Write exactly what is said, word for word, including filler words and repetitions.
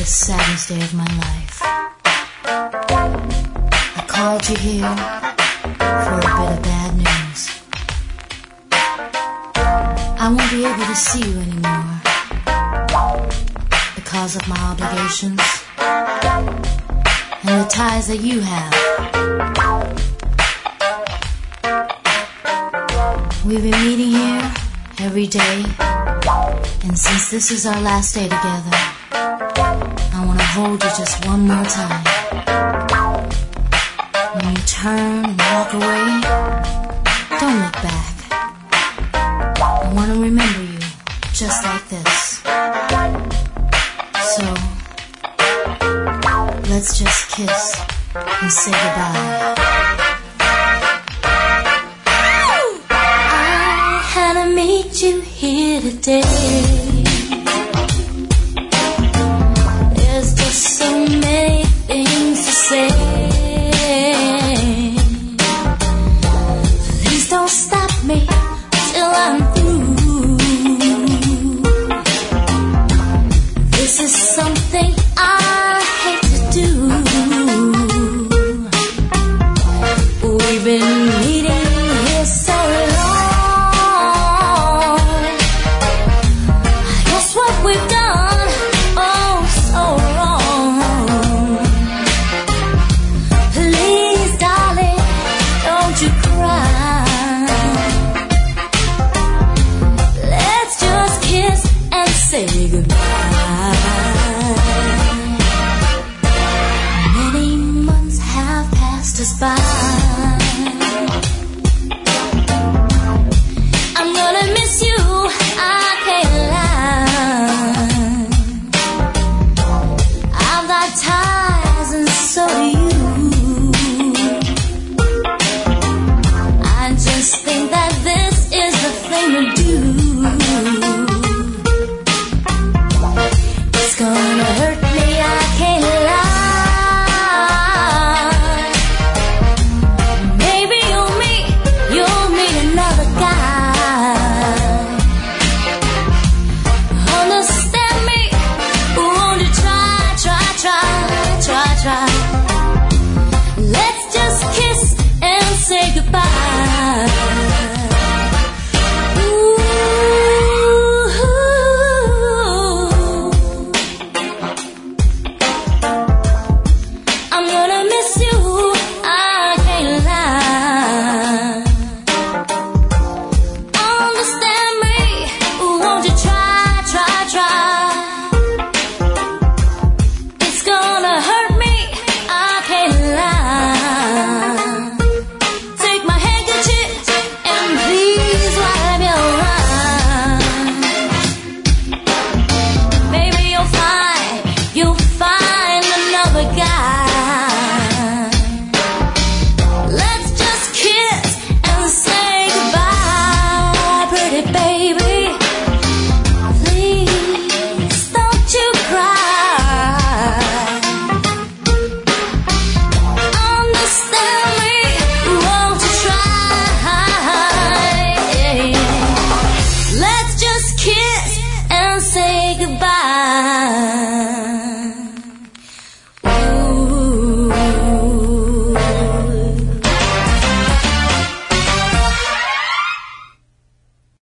the saddest day of my life. I called you here for a bit of bad news. I won't be able to see you anymore because of my obligations and the ties that you have. We've been meeting here every day, and since this is our last day together, I want to hold you just one more time. When you turn and walk away, don't look back. I want to remember you just like this. So, let's just kiss and say goodbye. I had to meet you here today. There's just so many things to say. Please don't stop me till I'm through. This is something I hate to do. We've been meeting here so long. I guess what we've done, oh, so wrong. Please, darling, don't you cry. Let's just kiss and say goodbye.